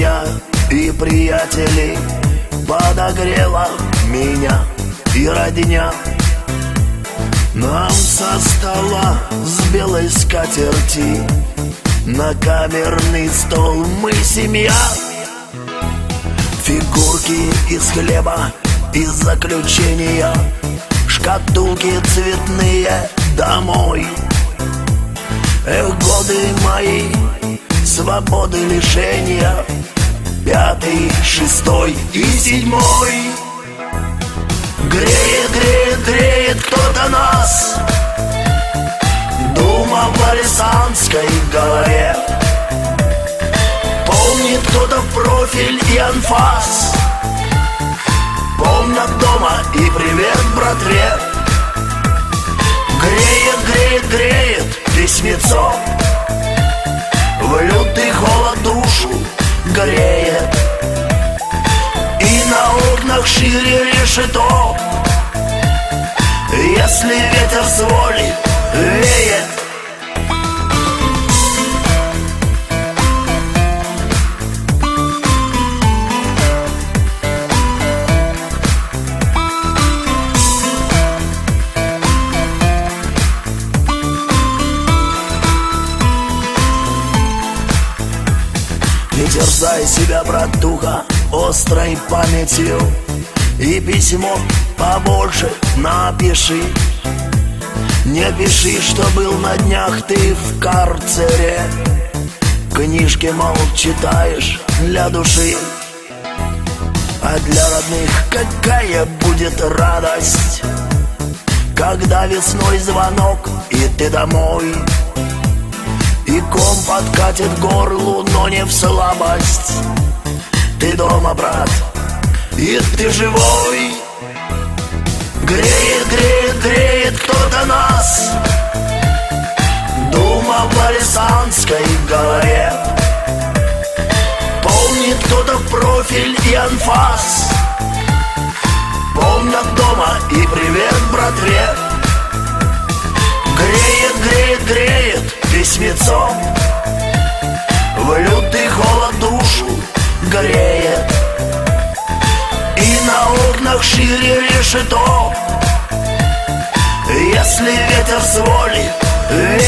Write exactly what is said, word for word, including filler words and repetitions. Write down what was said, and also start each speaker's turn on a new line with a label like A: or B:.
A: друзья и приятели, подогрела меня и родня. Нам со стола с белой скатерти на камерный стол мы семья. Фигурки из хлеба, из заключения, шкатулки цветные домой. Эх, годы мои, свободы лишения, пятый, шестой и седьмой. Греет, греет, греет кто-то нас, дума в арестантской горе. Помнит кто-то профиль и анфас, помнят дома и привет братве. Греет, греет, греет письмецо, в лютый холод душу греет. И на окнах шире решето, если ветер с воли веет. Не терзай себя, братуха, острой памятью, и письмо побольше напиши. Не пиши, что был на днях ты в карцере, книжки, мол, читаешь для души. А для родных какая будет радость, когда весной звонок и ты домой. И ком подкатит к горлу, но не в слабость. Ты дома, брат, и ты живой. Греет, греет, греет кто-то нас, дума в арестантской горе. Помнит кто-то профиль и анфас, помнят дома и привет братве. Греет, греет, греет письмецо, в лютый холод душу греет. И на окнах шире решето, если ветер с воли веет.